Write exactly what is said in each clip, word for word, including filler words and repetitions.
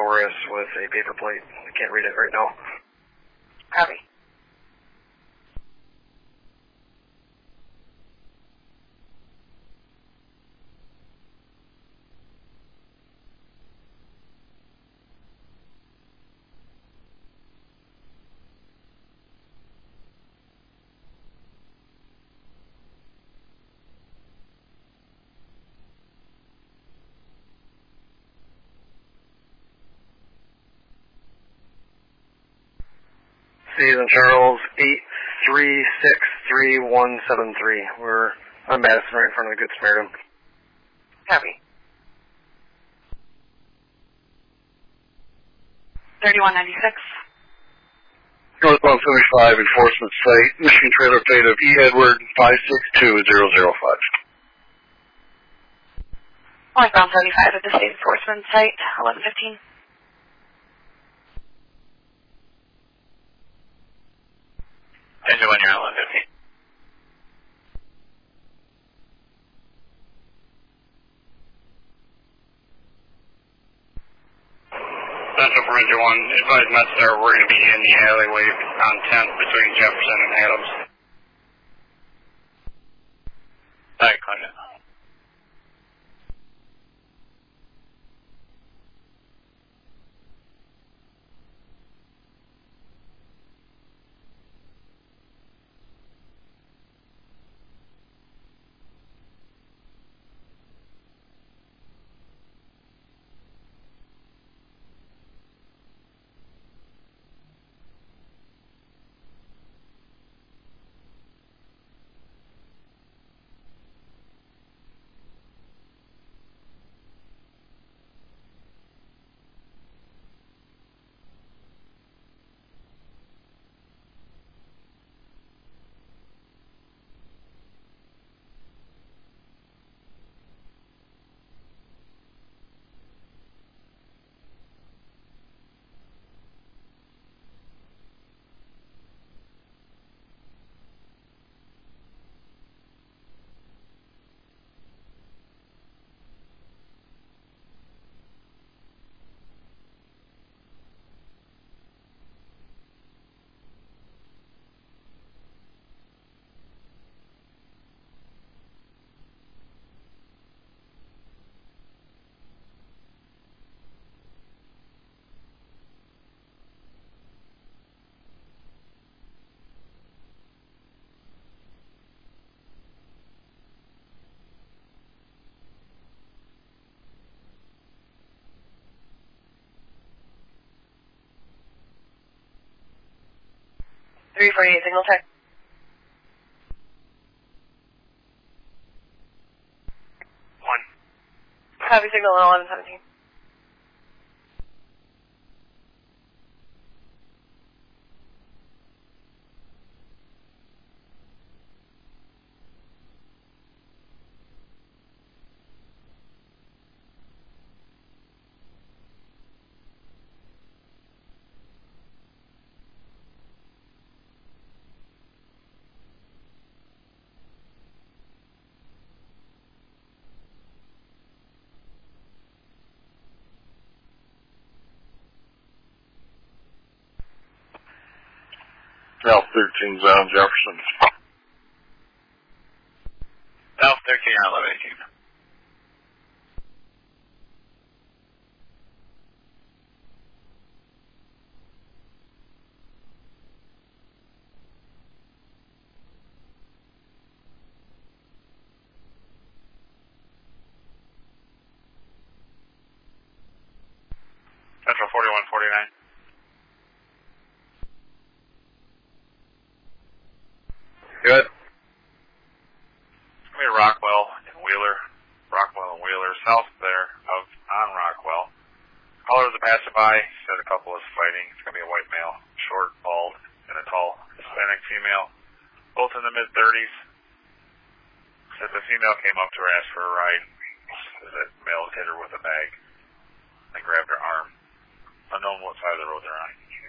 Taurus with a paper plate. I can't read it right now. Copy. Saint Charles, eight three six three one seven three. We're on Madison right in front of the Good Samaritan. Copy. thirty-one ninety-six. Northbound seventy-five, enforcement site, Michigan trailer plate of E. Edward five six two zero zero five. Northbound seventy-five at the state enforcement site, eleven fifteen. Engine one, you're at eleven fifteen. Central for Engine one, advise Metzler, we're going to be in the alleyway on tenth between Jefferson and Adams. Alright, climb it. three forty-eight signal check. One. Copy signal on eleven seventeen. South thirteen's on Jefferson. South thirteen, eleven eighteen. Central forty-one forty-nine. Good. It's going to be Rockwell and Wheeler. Rockwell and Wheeler, south there of on Rockwell. Caller was a passerby. Said a couple was fighting. It's going to be a white male, short, bald, and a tall Hispanic female. Both in the mid-thirties. Said the female came up to her, asked for a ride. Said that male hit her with a bag. They grabbed her arm. Unknown what side of the road they're on.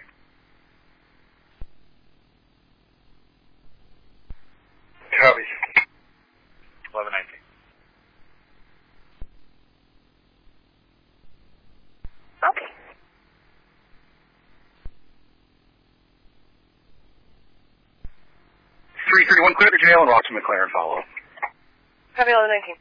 Copy. eleven nineteen. Okay. thirty-one clear to jail and walk to McLaren follow. Copy eleven nineteen.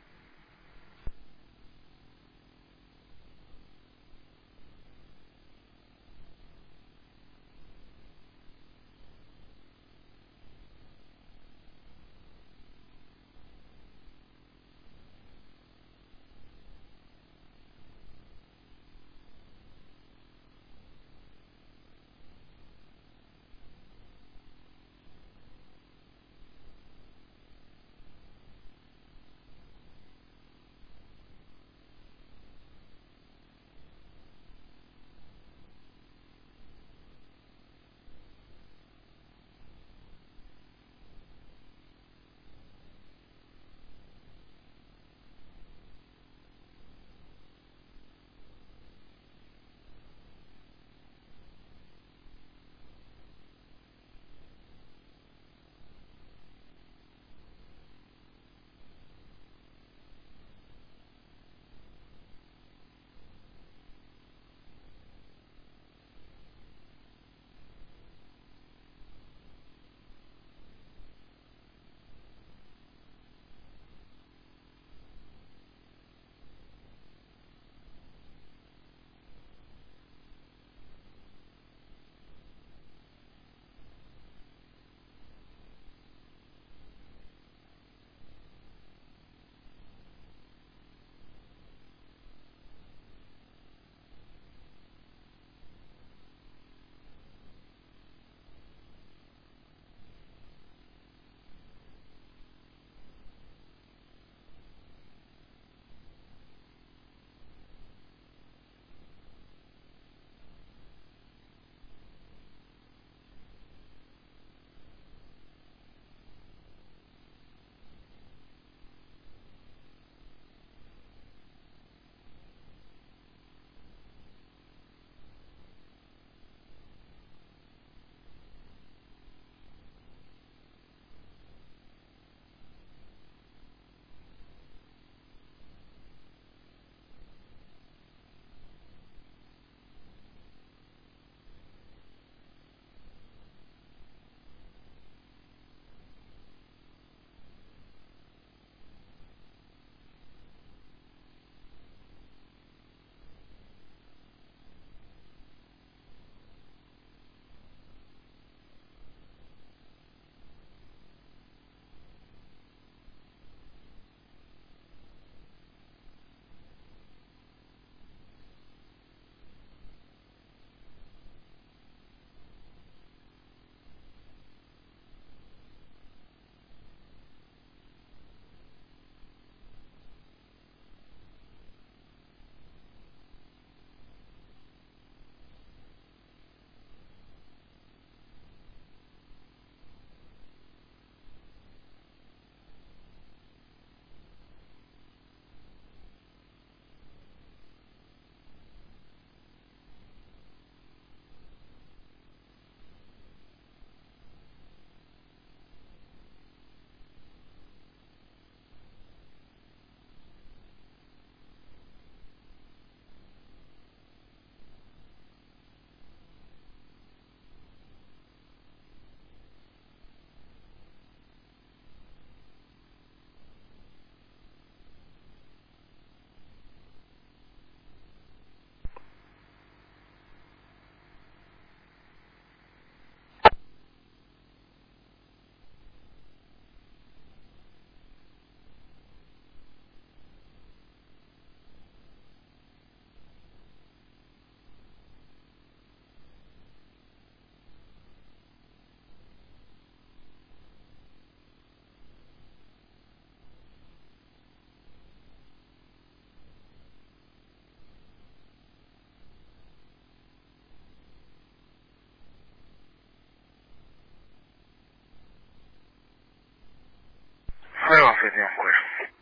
Right off with you, I'm clear.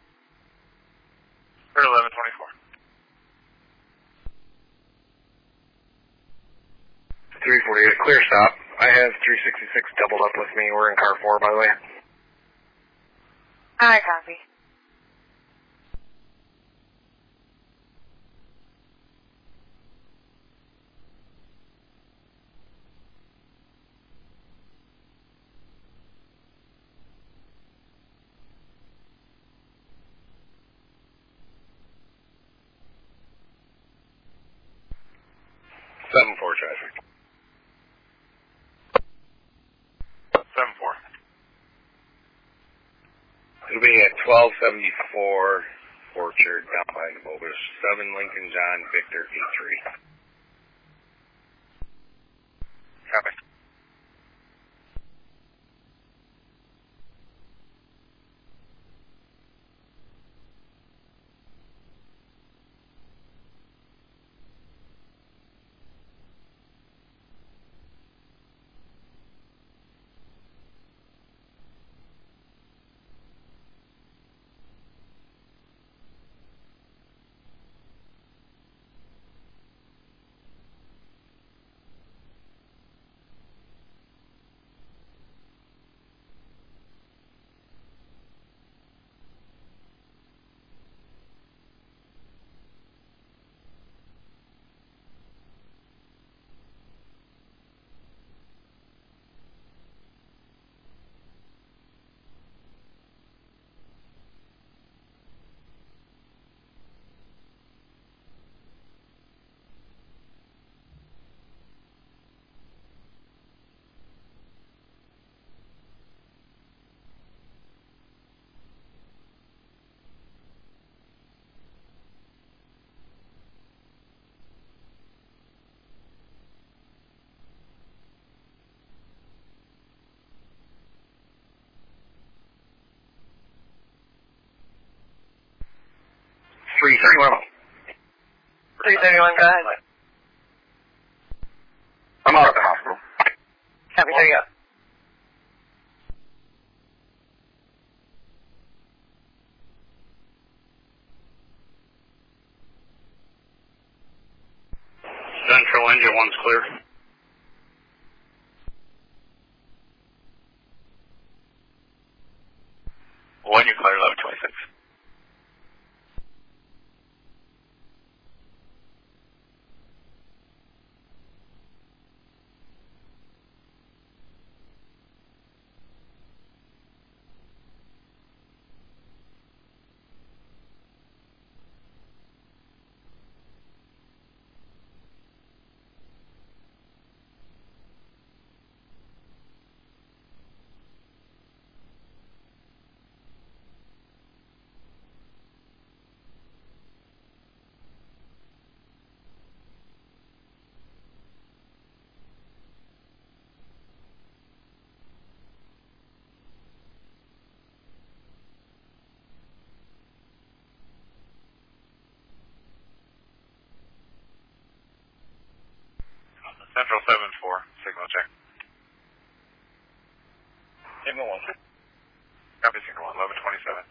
Clear eleven twenty-four. three forty-eight, clear stop. I have three sixty-six doubled up with me. We're in car four, by the way. I copy. four traffic. seven four. It'll be at twelve seventy-four Orchard down by Nabobus. seven Lincoln John Victor eight three. Copy. three thirty-one. three thirty-one, go ahead. I'm out at the hospital. Copy, there you go. Central engine one's clear. One, you clear eleven twenty-six. Central seven four, signal check. Signal one. Copy, signal one, eleven twenty-seven.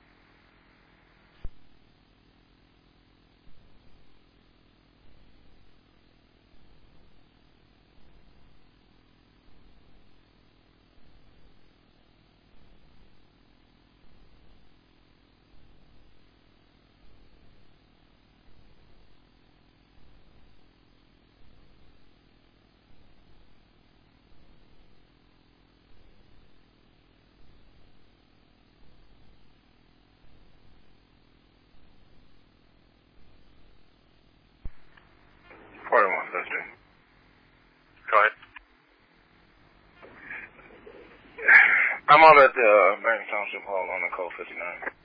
forty-one, Thursday. Go ahead. I'm out at the uh, Barrington Township Hall on the code fifty-nine.